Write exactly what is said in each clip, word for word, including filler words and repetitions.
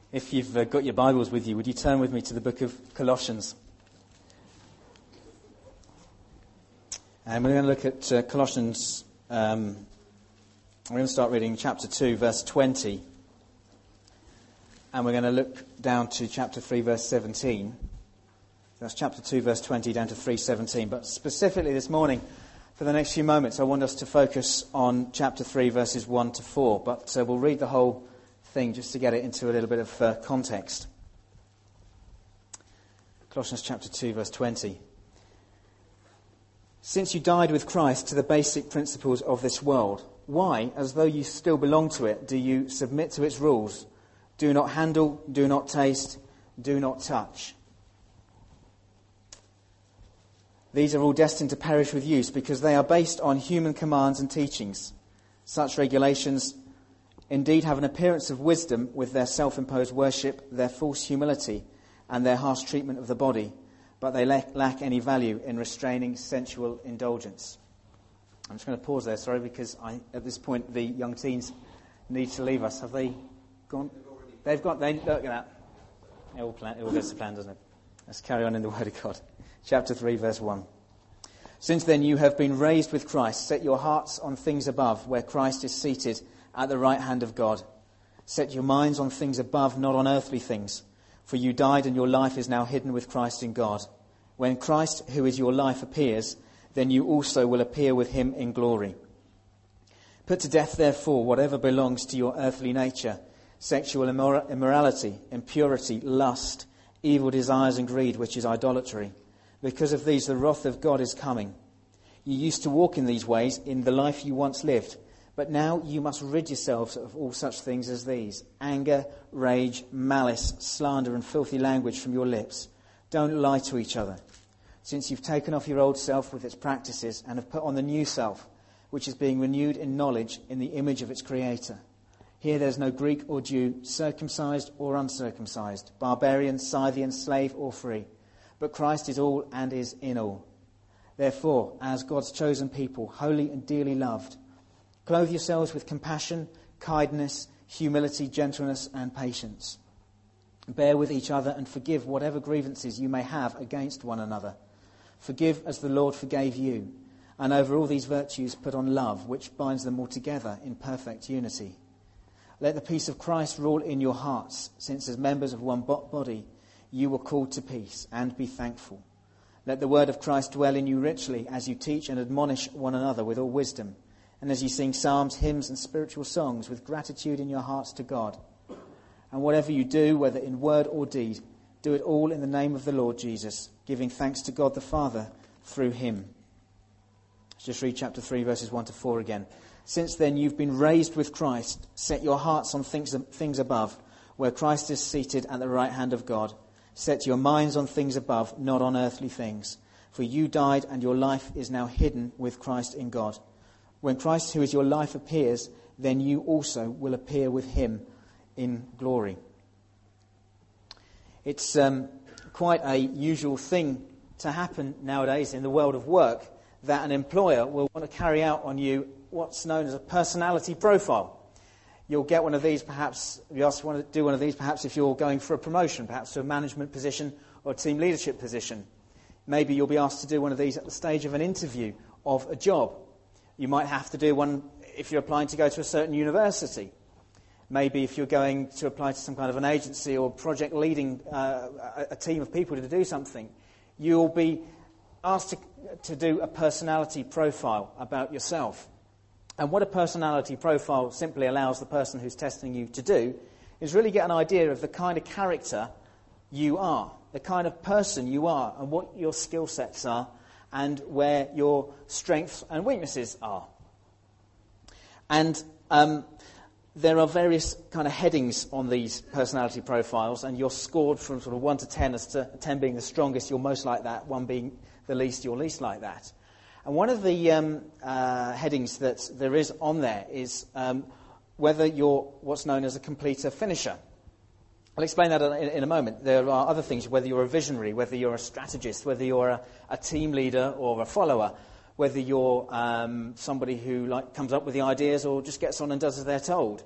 If you've uh, got your Bibles with you, would you turn with me to the book of Colossians? And we're going to look at uh, Colossians, um, we're going to start reading chapter two, verse twenty. And we're going to look down to chapter three, verse seventeen. That's chapter two, verse twenty, down to three seventeen. But specifically this morning, for the next few moments, I want us to focus on chapter three, verses one to four. But uh, we'll read the whole thing just to get it into a little bit of uh, context. Colossians chapter two, verse twenty. Since you died with Christ to the basic principles of this world, why, as though you still belong to it, do you submit to its rules? Do not handle, do not taste, do not touch. These are all destined to perish with use because they are based on human commands and teachings. Such regulations indeed have an appearance of wisdom with their self-imposed worship, their false humility, and their harsh treatment of the body, but they lack, lack any value in restraining sensual indulgence. I'm just going to pause there, sorry, because I, at this point the young teens need to leave us. Have they gone? They've got, they, look at that. It all, plan, it all goes to plan, doesn't it? Let's carry on in the Word of God. Chapter three, verse one. Since then you have been raised with Christ. Set your hearts on things above, where Christ is seated at the right hand of God. Set your minds on things above, not on earthly things. For you died and your life is now hidden with Christ in God. When Christ, who is your life, appears, then you also will appear with him in glory. Put to death, therefore, whatever belongs to your earthly nature: sexual immor- immorality, impurity, lust, evil desires and greed, which is idolatry. Because of these the wrath of God is coming. You used to walk in these ways in the life you once lived, but now you must rid yourselves of all such things as these: anger, rage, malice, slander and filthy language from your lips. Don't lie to each other, since you've taken off your old self with its practices and have put on the new self, which is being renewed in knowledge in the image of its creator. Here there's no Greek or Jew, circumcised or uncircumcised, barbarian, Scythian, slave or free, but Christ is all and is in all. Therefore, as God's chosen people, holy and dearly loved, clothe yourselves with compassion, kindness, humility, gentleness and patience. Bear with each other and forgive whatever grievances you may have against one another. Forgive as the Lord forgave you. And over all these virtues put on love, which binds them all together in perfect unity. Let the peace of Christ rule in your hearts, since as members of one body you were called to peace, and be thankful. Let the word of Christ dwell in you richly as you teach and admonish one another with all wisdom, and as you sing psalms, hymns and spiritual songs with gratitude in your hearts to God. And whatever you do, whether in word or deed, do it all in the name of the Lord Jesus, giving thanks to God the Father through him. Let's just read chapter three, verses one to four again. Since then you've been raised with Christ. Set your hearts on things, things above, where Christ is seated at the right hand of God. Set your minds on things above, not on earthly things. For you died and your life is now hidden with Christ in God. When Christ, who is your life, appears, then you also will appear with him in glory. It's um, quite a usual thing to happen nowadays in the world of work that an employer will want to carry out on you what's known as a personality profile. You'll get one of these perhaps, you also want to do one of these perhaps if you're going for a promotion, perhaps to a management position or a team leadership position. Maybe you'll be asked to do one of these at the stage of an interview of a job. You might have to do one if you're applying to go to a certain university. Maybe if you're going to apply to some kind of an agency or project leading uh, a, a team of people to do something, you'll be asked to, to do a personality profile about yourself. And what a personality profile simply allows the person who's testing you to do is really get an idea of the kind of character you are, the kind of person you are, and what your skill sets are, and where your strengths and weaknesses are. And um, there are various kind of headings on these personality profiles, and you're scored from sort of one to ten, as to ten being the strongest, you're most like that, one being the least, you're least like that. And one of the um, uh, headings that there is on there is um, whether you're what's known as a completer finisher. I'll explain that in, in a moment. There are other things, whether you're a visionary, whether you're a strategist, whether you're a, a team leader or a follower, whether you're um, somebody who like comes up with the ideas or just gets on and does as they're told.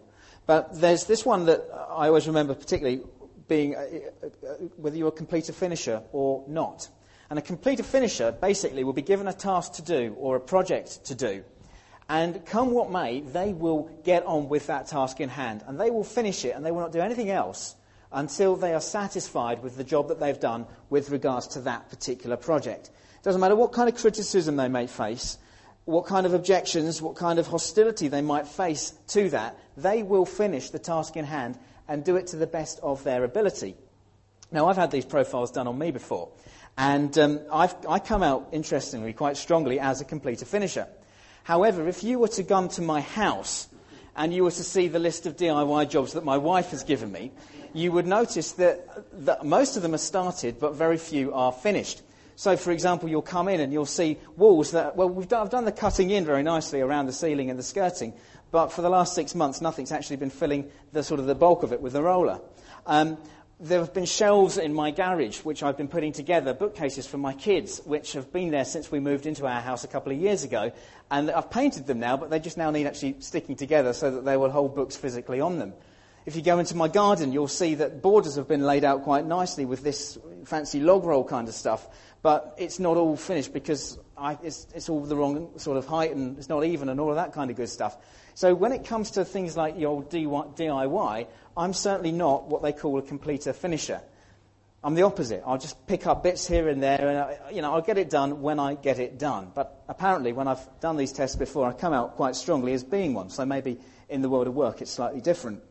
But there's this one that I always remember particularly being uh, uh, whether you're a completer finisher or not. And a completer finisher basically will be given a task to do or a project to do. And come what may, they will get on with that task in hand. And they will finish it and they will not do anything else until they are satisfied with the job that they've done with regards to that particular project. It doesn't matter what kind of criticism they may face, what kind of objections, what kind of hostility they might face to that, they will finish the task in hand and do it to the best of their ability. Now, I've had these profiles done on me before, and um, I've, I come out, interestingly, quite strongly as a completer finisher. However, if you were to come to my house and you were to see the list of D I Y jobs that my wife has given me, you would notice that, that most of them are started, but very few are finished. So, for example, you'll come in and you'll see walls that, well, we've done, I've done the cutting in very nicely around the ceiling and the skirting, but for the last six months, nothing's actually been filling the sort of the bulk of it with the roller. Um, there have been shelves in my garage, which I've been putting together, bookcases for my kids, which have been there since we moved into our house a couple of years ago, and I've painted them now, but they just now need actually sticking together so that they will hold books physically on them. If you go into my garden, you'll see that borders have been laid out quite nicely with this fancy log roll kind of stuff, but it's not all finished because I, it's, it's all the wrong sort of height and it's not even and all of that kind of good stuff. So when it comes to things like the old D I Y, I'm certainly not what they call a completer finisher. I'm the opposite. I'll just pick up bits here and there, and I, you know, I'll get it done when I get it done. But apparently, when I've done these tests before, I come out quite strongly as being one. So maybe in the world of work, it's slightly different.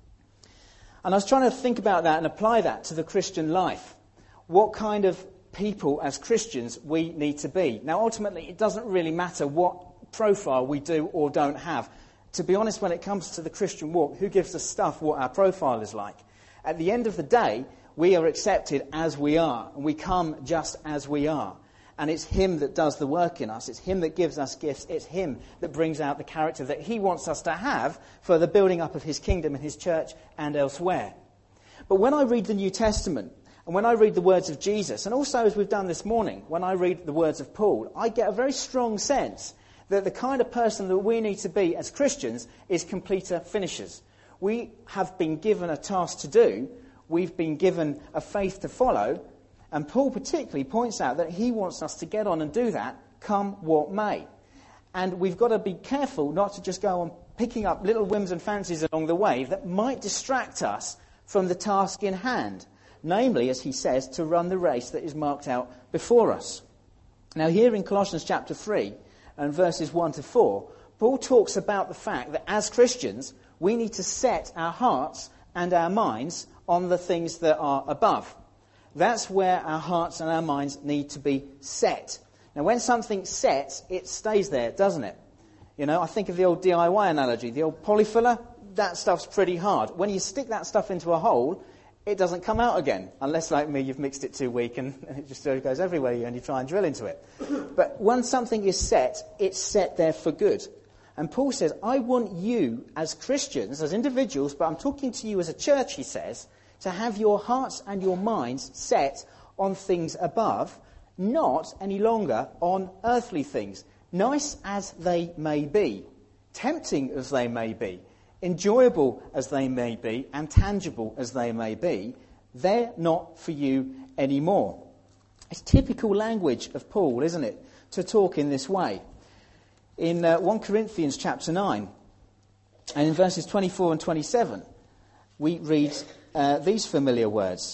And I was trying to think about that and apply that to the Christian life. What kind of people as Christians we need to be. Now, ultimately, it doesn't really matter what profile we do or don't have. To be honest, when it comes to the Christian walk, who gives us stuff what our profile is like? At the end of the day, we are accepted as we are, and we come just as we are. And it's him that does the work in us. It's him that gives us gifts. It's him that brings out the character that he wants us to have for the building up of his kingdom and his church and elsewhere. But when I read the New Testament, and when I read the words of Jesus, and also as we've done this morning, when I read the words of Paul, I get a very strong sense that the kind of person that we need to be as Christians is completer finishers. We have been given a task to do. We've been given a faith to follow. And Paul particularly points out that he wants us to get on and do that, come what may. And we've got to be careful not to just go on picking up little whims and fancies along the way that might distract us from the task in hand. Namely, as he says, to run the race that is marked out before us. Now here in Colossians chapter three and verses one to four, Paul talks about the fact that as Christians, we need to set our hearts and our minds on the things that are above. That's where our hearts and our minds need to be set. Now when something sets, it stays there, doesn't it? You know, I think of the old D I Y analogy, the old polyfiller, that stuff's pretty hard. When you stick that stuff into a hole, it doesn't come out again, unless, like me, you've mixed it too weak and it just goes everywhere and you try and drill into it. But once something is set, it's set there for good. And Paul says, I want you as Christians, as individuals, but I'm talking to you as a church, he says, to have your hearts and your minds set on things above, not any longer on earthly things, nice as they may be, tempting as they may be, enjoyable as they may be, and tangible as they may be, they're not for you anymore. It's typical language of Paul, isn't it, to talk in this way. In uh, First Corinthians chapter nine, and in verses twenty-four and twenty-seven, we read uh, these familiar words.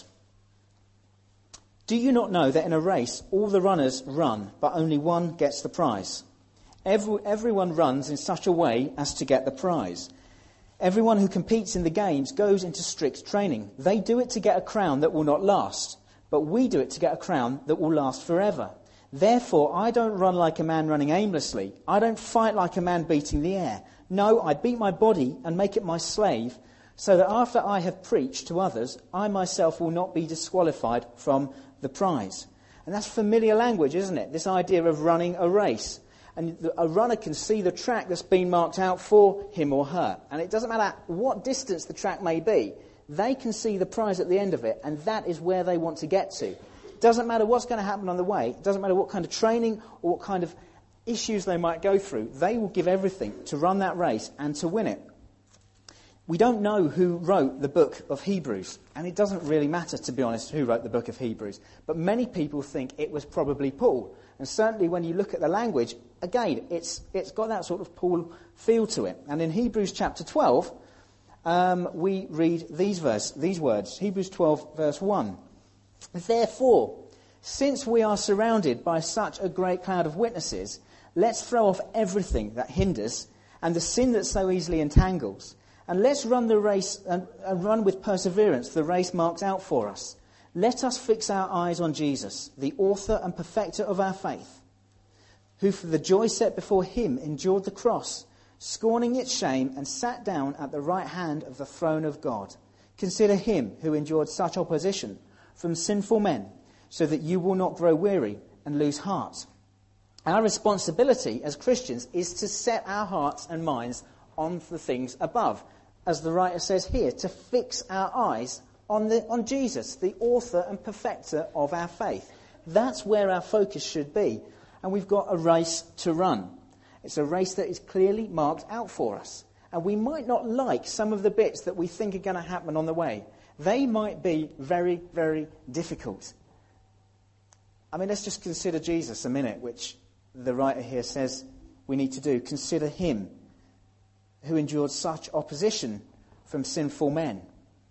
Do you not know that in a race all the runners run, but only one gets the prize? Every, everyone runs in such a way as to get the prize. Everyone who competes in the games goes into strict training. They do it to get a crown that will not last, but we do it to get a crown that will last forever. Therefore, I don't run like a man running aimlessly. I don't fight like a man beating the air. No, I beat my body and make it my slave, so that after I have preached to others, I myself will not be disqualified from the prize. And that's familiar language, isn't it? This idea of running a race. And a runner can see the track that's been marked out for him or her. And it doesn't matter what distance the track may be. They can see the prize at the end of it, and that is where they want to get to. It doesn't matter what's going to happen on the way. It doesn't matter what kind of training or what kind of issues they might go through. They will give everything to run that race and to win it. We don't know who wrote the book of Hebrews, and it doesn't really matter, to be honest, who wrote the book of Hebrews. But many people think it was probably Paul. And certainly when you look at the language, again, it's it's got that sort of Paul feel to it. And in Hebrews chapter twelve, um, we read these verse, these words, Hebrews twelve, verse one. Therefore, since we are surrounded by such a great cloud of witnesses, let's throw off everything that hinders and the sin that so easily entangles. And let's run the race and, and run with perseverance the race marked out for us. Let us fix our eyes on Jesus, the author and perfecter of our faith, who for the joy set before him endured the cross, scorning its shame, and sat down at the right hand of the throne of God. Consider him who endured such opposition from sinful men, so that you will not grow weary and lose heart. Our responsibility as Christians is to set our hearts and minds on the things above. As the writer says here, to fix our eyes on the on Jesus, the author and perfecter of our faith. That's where our focus should be. And we've got a race to run. It's a race that is clearly marked out for us. And we might not like some of the bits that we think are going to happen on the way. They might be very, very difficult. I mean, let's just consider Jesus a minute, which the writer here says we need to do. Consider him who endured such opposition from sinful men.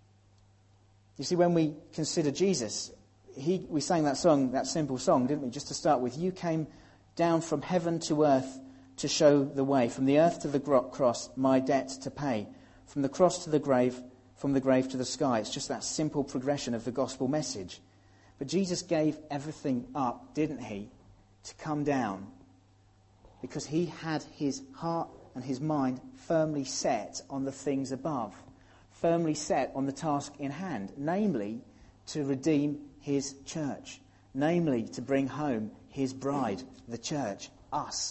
You see, when we consider Jesus, he, we sang that song, that simple song, didn't we? Just to start with, you came down from heaven to earth to show the way. From the earth to the cross, my debt to pay. From the cross to the grave, from the grave to the sky. It's just that simple progression of the gospel message. But Jesus gave everything up, didn't he, to come down, because he had his heart and his mind firmly set on the things above, firmly set on the task in hand, namely to redeem his church, namely to bring home his bride, the church, us.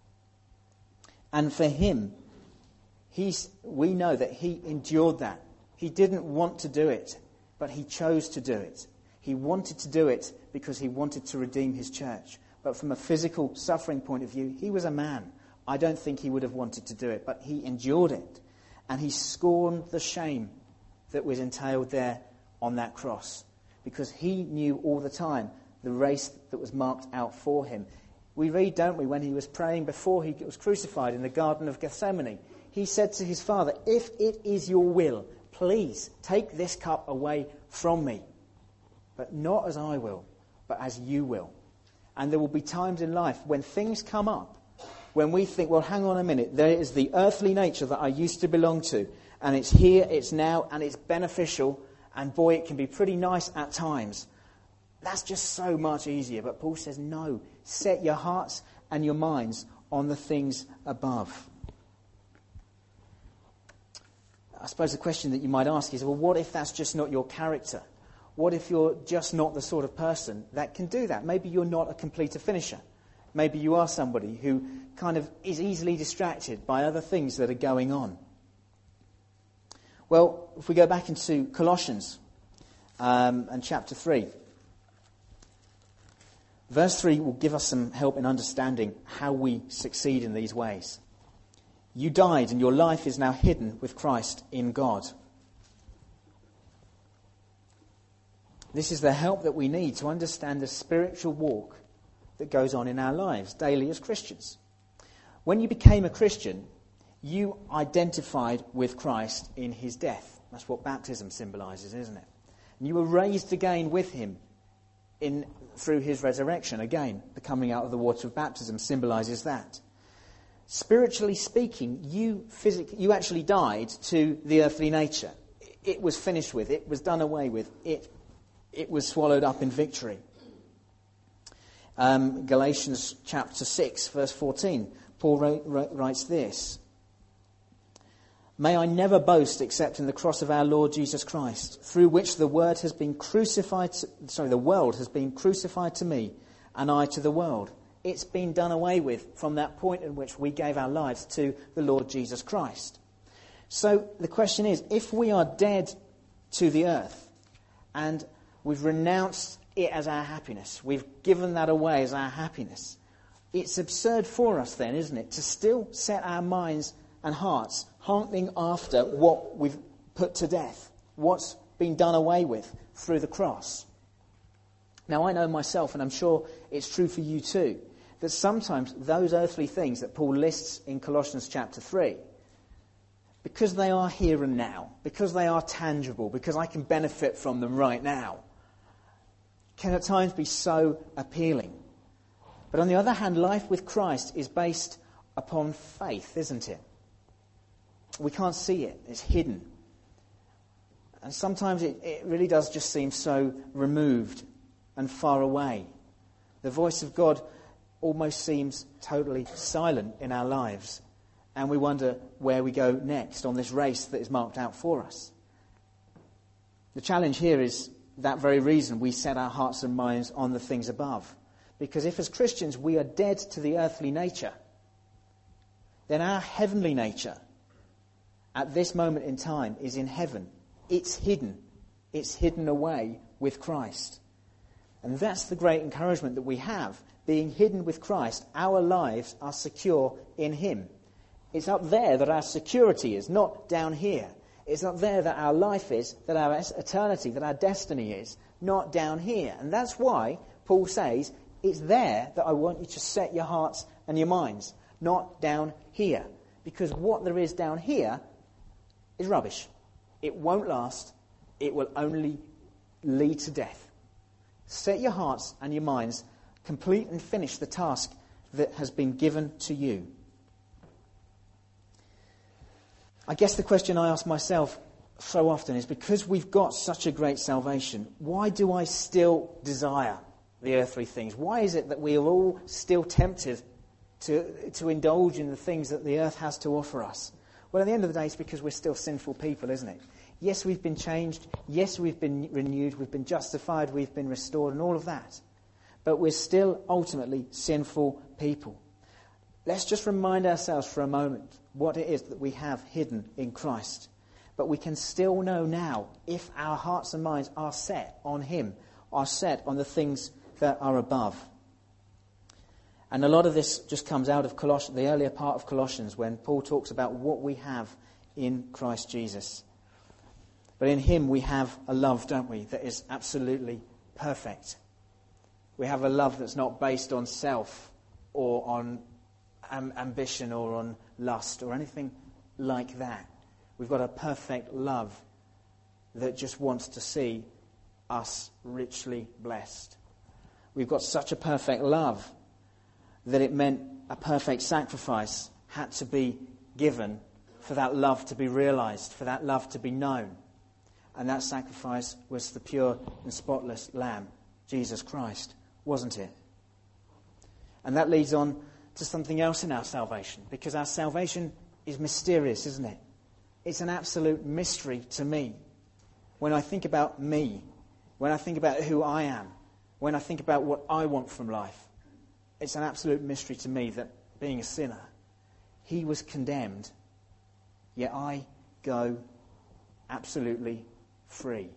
And for him, he's, we know that he endured that. He didn't want to do it, but he chose to do it. He wanted to do it because he wanted to redeem his church. But from a physical suffering point of view, he was a man. I don't think he would have wanted to do it, but he endured it. And he scorned the shame that was entailed there on that cross, because he knew all the time the race that was marked out for him. We read, don't we, when he was praying before he was crucified in the Garden of Gethsemane, he said to his Father, if it is your will, please take this cup away from me. But not as I will, but as you will. And there will be times in life when things come up, when we think, well, hang on a minute, there is the earthly nature that I used to belong to, and it's here, it's now, and it's beneficial, and boy, it can be pretty nice at times. That's just so much easier. But Paul says, no, set your hearts and your minds on the things above. I suppose the question that you might ask is, well, what if that's just not your character? What if you're just not the sort of person that can do that? Maybe you're not a completer finisher. Maybe you are somebody who kind of is easily distracted by other things that are going on. Well, if we go back into Colossians um, and chapter three, verse three will give us some help in understanding how we succeed in these ways. You died and your life is now hidden with Christ in God. This is the help that we need to understand the spiritual walk that goes on in our lives daily as Christians. When you became a Christian, you identified with Christ in his death. That's what baptism symbolises, isn't it? And you were raised again with him in through his resurrection. Again, the coming out of the water of baptism symbolises that. Spiritually speaking, you physically, you actually died to the earthly nature. It was finished with. It was done away with. It It was swallowed up in victory. Um, Galatians chapter six, verse fourteen, Paul wrote, wrote, writes this. May I never boast except in the cross of our Lord Jesus Christ, through which the word has been crucified, to, sorry, the world has been crucified to me, and I to the world. It's been done away with from that point in which we gave our lives to the Lord Jesus Christ. So the question is, if we are dead to the earth and we've renounced it as our happiness, we've given that away as our happiness, it's absurd for us then, isn't it, to still set our minds and hearts, hankering after what we've put to death, what's been done away with through the cross. Now, I know myself, and I'm sure it's true for you too, that sometimes those earthly things that Paul lists in Colossians chapter three, because they are here and now, because they are tangible, because I can benefit from them right now, can at times be so appealing. But on the other hand, life with Christ is based upon faith, isn't it? We can't see it. It's hidden. And sometimes it, it really does just seem so removed and far away. The voice of God almost seems totally silent in our lives. And we wonder where we go next on this race that is marked out for us. The challenge here is that very reason we set our hearts and minds on the things above. Because if as Christians we are dead to the earthly nature, then our heavenly nature at this moment in time is in heaven. It's hidden. It's hidden away with Christ. And that's the great encouragement that we have. Being hidden with Christ, our lives are secure in him. It's up there that our security is, not down here. It's up there that our life is, that our eternity, that our destiny is, not down here. And that's why Paul says, it's there that I want you to set your hearts and your minds, not down here. Because what there is down here is rubbish. It won't last. It will only lead to death. Set your hearts and your minds, complete and finish the task that has been given to you. I guess the question I ask myself so often is, because we've got such a great salvation, why do I still desire the earthly things? Why is it that we are all still tempted to, to indulge in the things that the earth has to offer us? Well, at the end of the day, it's because we're still sinful people, isn't it? Yes, we've been changed. Yes, we've been renewed. We've been justified. We've been restored and all of that. But we're still ultimately sinful people. Let's just remind ourselves for a moment what it is that we have hidden in Christ. But we can still know now, if our hearts and minds are set on him, are set on the things that are above. And a lot of this just comes out of Colossians, the earlier part of Colossians, when Paul talks about what we have in Christ Jesus. But in him we have a love, don't we, that is absolutely perfect. We have a love that's not based on self or on am- ambition or on lust or anything like that. We've got a perfect love that just wants to see us richly blessed. We've got such a perfect love that it meant a perfect sacrifice had to be given for that love to be realized, for that love to be known. And that sacrifice was the pure and spotless Lamb, Jesus Christ, wasn't it? And that leads on to something else in our salvation, because our salvation is mysterious, isn't it? It's an absolute mystery to me. When I think about me, when I think about who I am, when I think about what I want from life, it's an absolute mystery to me that, being a sinner, he was condemned, yet I go absolutely free.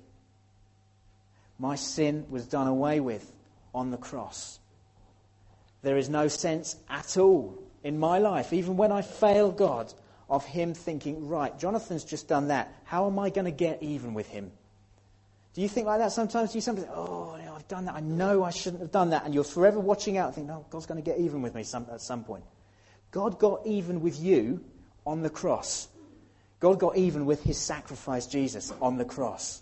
My sin was done away with on the cross. There is no sense at all in my life, even when I fail God, of him thinking, right, Jonathan's just done that. How am I going to get even with him? Do you think like that sometimes? Do you sometimes think, oh, you know, I've done that. I know I shouldn't have done that. And you're forever watching out and think, no, God's going to get even with me some, at some point. God got even with you on the cross. God got even with his sacrifice, Jesus, on the cross.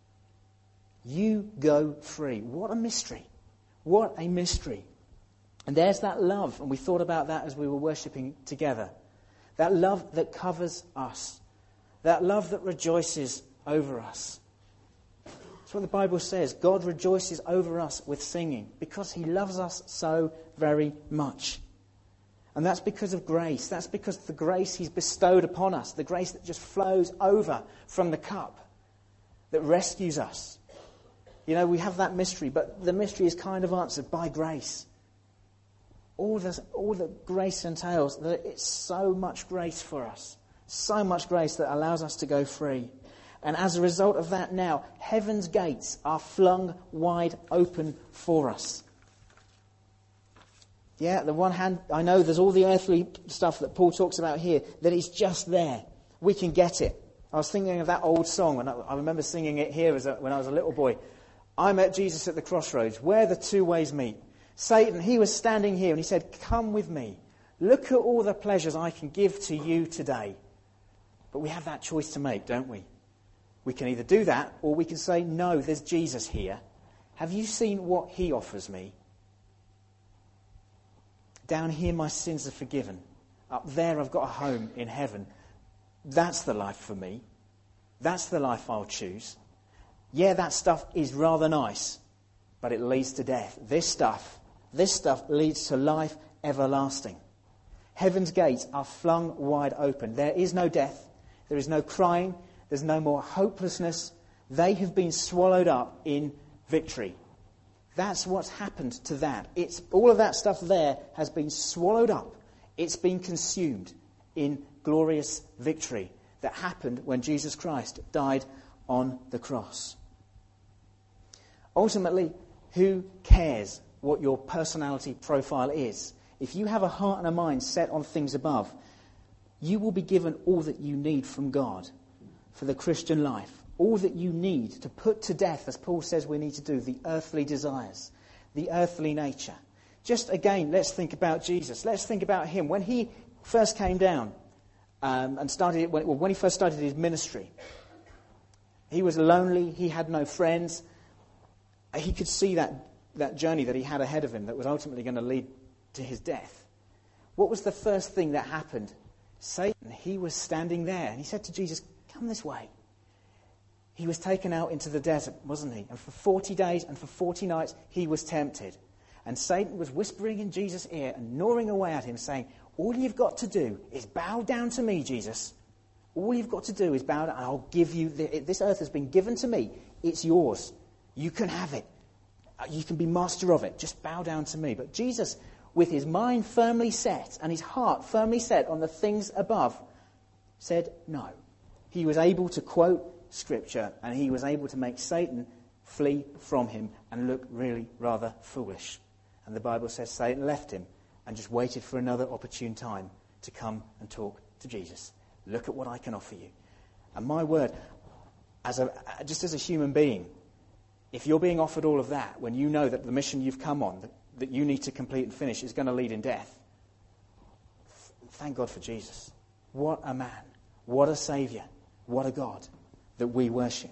You go free. What a mystery. What a mystery. And there's that love. And we thought about that as we were worshipping together. That love that covers us. That love that rejoices over us. That's what the Bible says. God rejoices over us with singing because he loves us so very much. And that's because of grace. That's because of the grace he's bestowed upon us. The grace that just flows over from the cup. That rescues us. You know, we have that mystery, but the mystery is kind of answered by grace. All this, all that grace entails, that it's so much grace for us. So much grace that allows us to go free. And as a result of that now, heaven's gates are flung wide open for us. Yeah, on the one hand, I know there's all the earthly stuff that Paul talks about here, that it's just there. We can get it. I was thinking of that old song, and I, I remember singing it here as a, when I was a little boy. I met Jesus at the crossroads, where the two ways meet. Satan, he was standing here, and he said, come with me. Look at all the pleasures I can give to you today. But we have that choice to make, don't we? We can either do that, or we can say, no, there's Jesus here. Have you seen what he offers me? Down here my sins are forgiven. Up there I've got a home in heaven. That's the life for me. That's the life I'll choose. Yeah, that stuff is rather nice, but it leads to death. This stuff, this stuff leads to life everlasting. Heaven's gates are flung wide open. There is no death. There is no crying. There's no more hopelessness. They have been swallowed up in victory. That's what's happened to that. It's all of that stuff there has been swallowed up. It's been consumed in glorious victory that happened when Jesus Christ died on the cross. Ultimately, who cares what your personality profile is? If you have a heart and a mind set on things above, you will be given all that you need from God for the Christian life. All that you need to put to death, as Paul says we need to do, the earthly desires, the earthly nature. Just again, let's think about Jesus. Let's think about him. When he first came down um, and started, when, well, when he first started his ministry, he was lonely, he had no friends. He could see that, that journey that he had ahead of him that was ultimately going to lead to his death. What was the first thing that happened? Satan, he was standing there and he said to Jesus, come this way. He was taken out into the desert, wasn't he? And for forty days and for forty nights, he was tempted. And Satan was whispering in Jesus' ear and gnawing away at him, saying, all you've got to do is bow down to me, Jesus. All you've got to do is bow down, and I'll give you, the, this earth has been given to me. It's yours. You can have it. You can be master of it. Just bow down to me. But Jesus, with his mind firmly set and his heart firmly set on the things above, said no. He was able to quote Scripture, and he was able to make Satan flee from him and look really rather foolish. And the Bible says Satan left him and just waited for another opportune time to come and talk to Jesus. Look at what I can offer you. And my word, as a, just as a human being, if you're being offered all of that, when you know that the mission you've come on, that, that you need to complete and finish, is going to lead in death, thank God for Jesus. What a man. What a Saviour. What a God that we worship.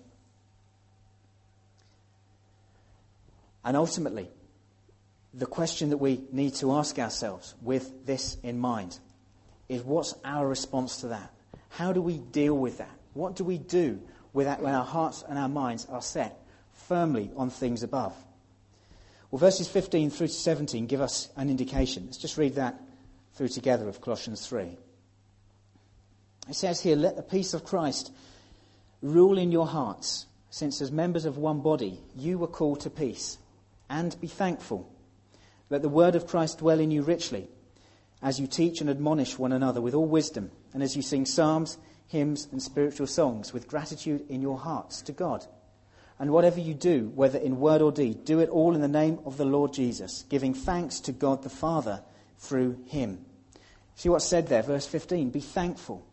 And ultimately, the question that we need to ask ourselves with this in mind is, what's our response to that? How do we deal with that? What do we do with that when our hearts and our minds are set firmly on things above? Well, verses fifteen through to seventeen give us an indication. Let's just read that through together of Colossians three. It says here, let the peace of Christ rule in your hearts, since as members of one body you were called to peace, and be thankful. Let the word of Christ dwell in you richly, as you teach and admonish one another with all wisdom, and as you sing psalms, hymns and spiritual songs with gratitude in your hearts to God. And whatever you do, whether in word or deed, do it all in the name of the Lord Jesus, giving thanks to God the Father through him. See what's said there, verse fifteen, be thankful.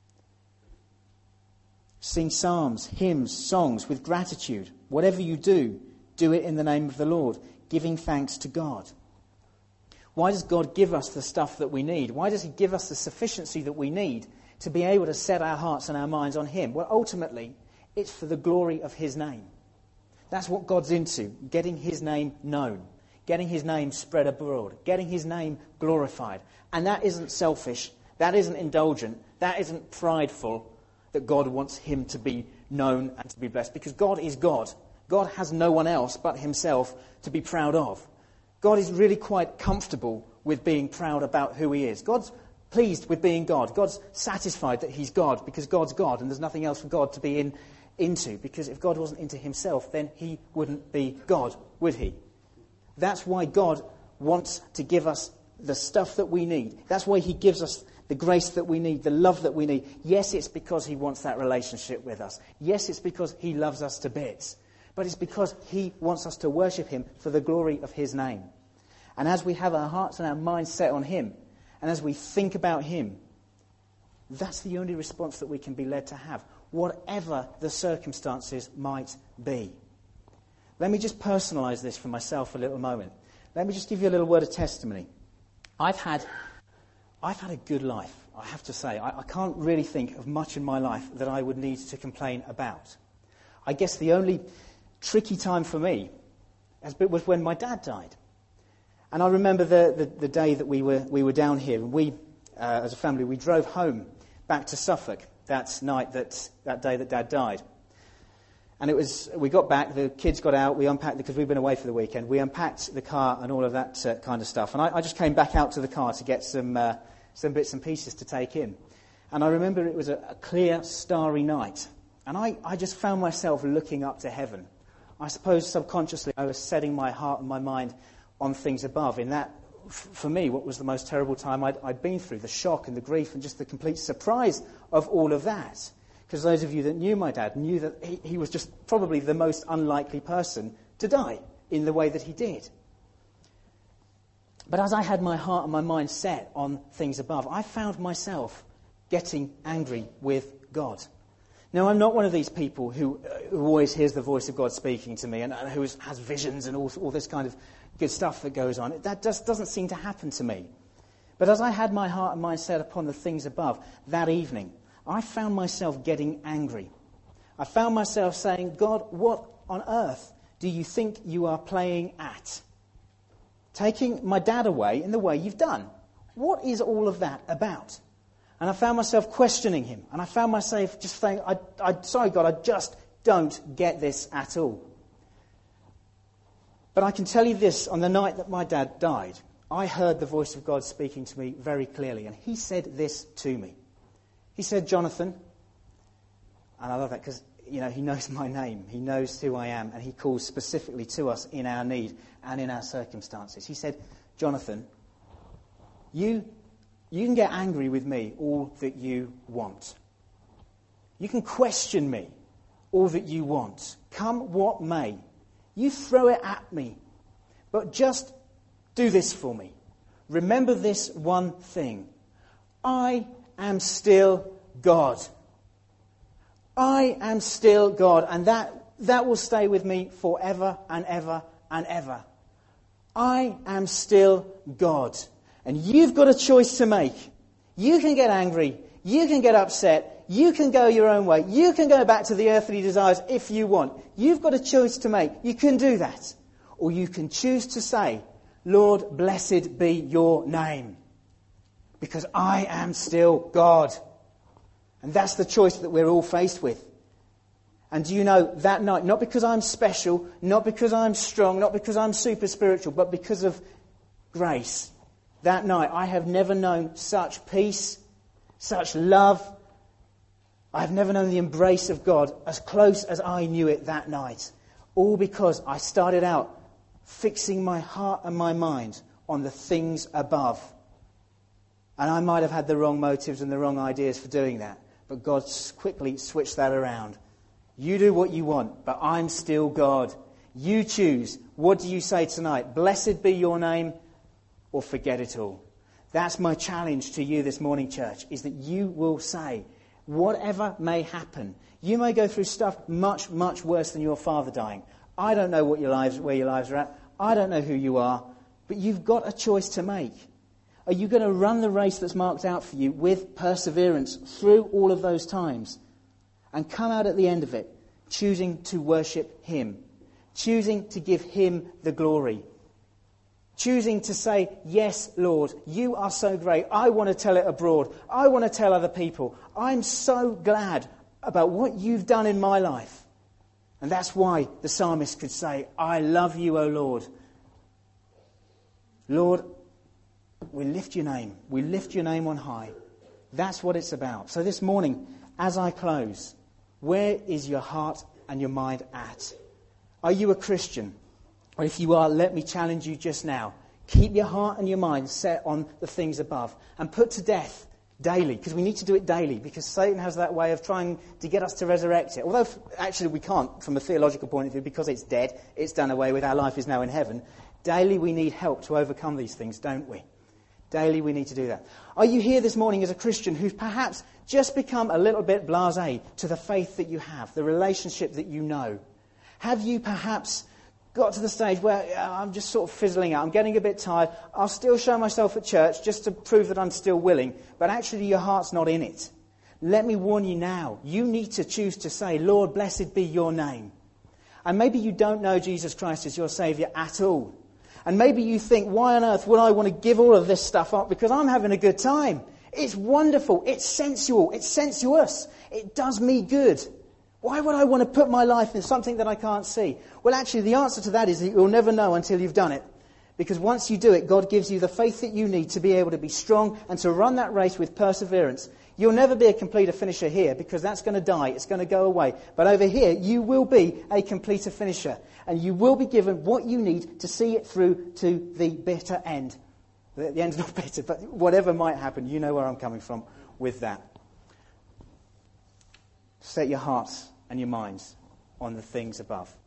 Sing psalms, hymns, songs with gratitude. Whatever you do, do it in the name of the Lord, giving thanks to God. Why does God give us the stuff that we need? Why does he give us the sufficiency that we need to be able to set our hearts and our minds on him? Well, ultimately, it's for the glory of his name. That's what God's into, getting his name known, getting his name spread abroad, getting his name glorified. And that isn't selfish, that isn't indulgent, that isn't prideful, that God wants him to be known and to be blessed. Because God is God. God has no one else but himself to be proud of. God is really quite comfortable with being proud about who he is. God's pleased with being God. God's satisfied that he's God because God's God and there's nothing else for God to be in, into. Because if God wasn't into himself, then he wouldn't be God, would he? That's why God wants to give us the stuff that we need. That's why he gives us the grace that we need, the love that we need. Yes, it's because he wants that relationship with us. Yes, it's because he loves us to bits. But it's because he wants us to worship him for the glory of his name. And as we have our hearts and our minds set on him, and as we think about him, that's the only response that we can be led to have, whatever the circumstances might be. Let me just personalise this for myself a little moment. Let me just give you a little word of testimony. I've had, I've had a good life, I have to say. I, I can't really think of much in my life that I would need to complain about. I guess the only tricky time for me was when my dad died. And I remember the, the, the day that we were we were down here, and we, uh, as a family, we drove home back to Suffolk that night, that that day that Dad died. And it was, we got back, the kids got out, we unpacked, because we'd been away for the weekend, we unpacked the car and all of that uh, kind of stuff. And I, I just came back out to the car to get some uh, some bits and pieces to take in. And I remember it was a, a clear, starry night. And I, I just found myself looking up to heaven. I suppose subconsciously I was setting my heart and my mind on things above. In that, f- for me, what was the most terrible time I'd, I'd been through, the shock and the grief and just the complete surprise of all of that. Because those of you that knew my dad knew that he, he was just probably the most unlikely person to die in the way that he did. But as I had my heart and my mind set on things above, I found myself getting angry with God. Now, I'm not one of these people who, uh, who always hears the voice of God speaking to me and, and who is, has visions and all, all this kind of good stuff that goes on. That just doesn't seem to happen to me. But as I had my heart and mind set upon the things above that evening, I found myself getting angry. I found myself saying, God, what on earth do you think you are playing at? Taking my dad away in the way you've done. What is all of that about? And I found myself questioning him. And I found myself just saying, I, I, sorry, God, I just don't get this at all. But I can tell you this, on the night that my dad died, I heard the voice of God speaking to me very clearly. And he said this to me. He said, Jonathan, and I love that because, you know, he knows my name. He knows who I am. And he calls specifically to us in our need and in our circumstances. He said, Jonathan, you... You can get angry with me all that you want. You can question me all that you want. Come what may. You throw it at me. But just do this for me. Remember this one thing. I am still God. I am still God. And that, that will stay with me forever and ever and ever. I am still God. And you've got a choice to make. You can get angry. You can get upset. You can go your own way. You can go back to the earthly desires if you want. You've got a choice to make. You can do that. Or you can choose to say, Lord, blessed be your name. Because I am still God. And that's the choice that we're all faced with. And do you know, that night, not because I'm special, not because I'm strong, not because I'm super spiritual, but because of grace, that night, I have never known such peace, such love. I have never known the embrace of God as close as I knew it that night. All because I started out fixing my heart and my mind on the things above. And I might have had the wrong motives and the wrong ideas for doing that. But God quickly switched that around. You do what you want, but I'm still God. You choose. What do you say tonight? Blessed be your name. Or forget it all. That's my challenge to you this morning, church, is that you will say, whatever may happen, you may go through stuff much, much worse than your father dying. I don't know what your lives, where your lives are at. I don't know who you are. But you've got a choice to make. Are you going to run the race that's marked out for you with perseverance through all of those times and come out at the end of it choosing to worship him, choosing to give him the glory? Choosing to say, yes, Lord, you are so great. I want to tell it abroad. I want to tell other people. I'm so glad about what you've done in my life. And that's why the psalmist could say, I love you, O Lord. Lord, we lift your name. We lift your name on high. That's what it's about. So this morning, as I close, where is your heart and your mind at? Are you a Christian? Or if you are, let me challenge you just now. Keep your heart and your mind set on the things above and put to death daily, because we need to do it daily, because Satan has that way of trying to get us to resurrect it. Although actually we can't from a theological point of view, because it's dead, it's done away with, our life is now in heaven. Daily we need help to overcome these things, don't we? Daily we need to do that. Are you here this morning as a Christian who's perhaps just become a little bit blasé to the faith that you have, the relationship that you know? Have you perhaps got to the stage where uh, I'm just sort of fizzling out, I'm getting a bit tired, I'll still show myself at church just to prove that I'm still willing, but actually your heart's not in it? Let me warn you now, you need to choose to say, Lord, blessed be your name. And maybe you don't know Jesus Christ as your Saviour at all. And maybe you think, why on earth would I want to give all of this stuff up? Because I'm having a good time. It's wonderful. It's sensual. It's sensuous. It does me good. Why would I want to put my life in something that I can't see? Well, actually, the answer to that is that you'll never know until you've done it. Because once you do it, God gives you the faith that you need to be able to be strong and to run that race with perseverance. You'll never be a completer finisher here because that's going to die. It's going to go away. But over here, you will be a completer finisher. And you will be given what you need to see it through to the bitter end. The, the end's not bitter, but whatever might happen, you know where I'm coming from with that. Set your hearts and your minds on the things above.